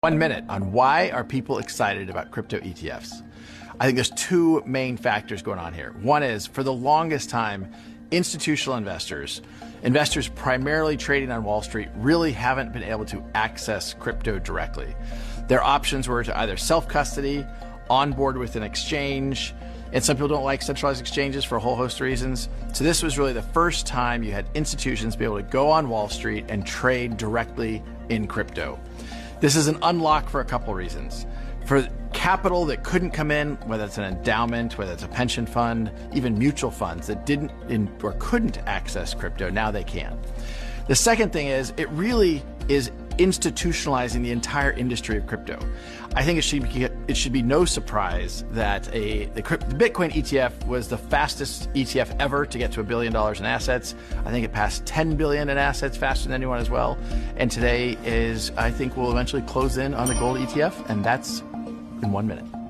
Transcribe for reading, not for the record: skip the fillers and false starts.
1 minute on why are people excited about crypto ETFs. I think there's two main factors going on here. One is, for the longest time, institutional investors primarily trading on Wall Street, really haven't been able to access crypto directly. Their options were to either self-custody, onboard with an exchange, and some people don't like centralized exchanges for a whole host of reasons. So this was really the first time you had institutions be able to go on Wall Street and trade directly in crypto. This is an unlock for a couple reasons. For capital that couldn't come in, whether it's an endowment, whether it's a pension fund, even mutual funds that didn't or couldn't access crypto, now they can. The second thing is, it really is institutionalizing the entire industry of crypto. I think it should be no surprise that the Bitcoin ETF was the fastest ETF ever to get to $1 billion in assets. I think it passed 10 billion in assets faster than anyone as well. And today I think we'll eventually close in on the gold ETF, and that's in 1 minute.